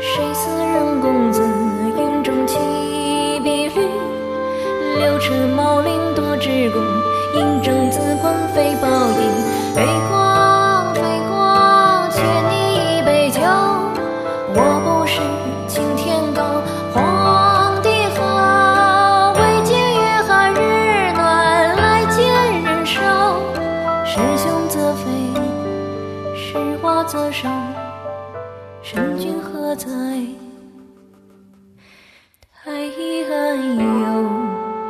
谁似任公子，云中起笔绿。六尺毛领多智工，饮鸩自冠非报应。飞光飞光，欠你一杯酒。我不是青天高，皇帝好。未见月寒日暖，来见人少。是凶则飞，是祸则生。圣君何在？太安有